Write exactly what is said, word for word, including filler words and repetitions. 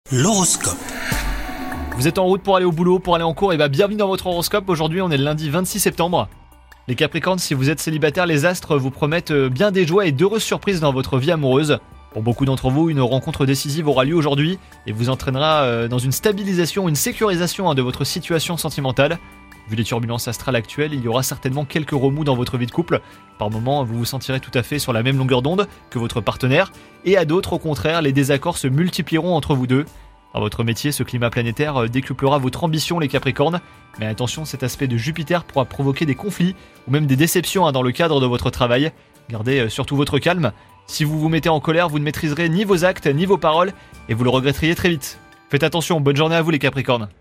L'horoscope. Vous êtes en route pour aller au boulot, pour aller en cours, et bah bienvenue dans votre horoscope. Aujourd'hui on est le lundi vingt-six septembre. Les Capricornes, si vous êtes célibataire, les astres vous promettent bien des joies et d'heureuses surprises dans votre vie amoureuse. Pour beaucoup d'entre vous, une rencontre décisive aura lieu aujourd'hui et vous entraînera dans une stabilisation, une sécurisation de votre situation sentimentale. Vu les turbulences astrales actuelles, il y aura certainement quelques remous dans votre vie de couple. Par moments, vous vous sentirez tout à fait sur la même longueur d'onde que votre partenaire, et à d'autres, au contraire, les désaccords se multiplieront entre vous deux. Dans votre métier, ce climat planétaire décuplera votre ambition, les Capricornes. Mais attention, cet aspect de Jupiter pourra provoquer des conflits ou même des déceptions hein, dans le cadre de votre travail. Gardez surtout votre calme. Si vous vous mettez en colère, vous ne maîtriserez ni vos actes ni vos paroles et vous le regretteriez très vite. Faites attention, bonne journée à vous les Capricornes.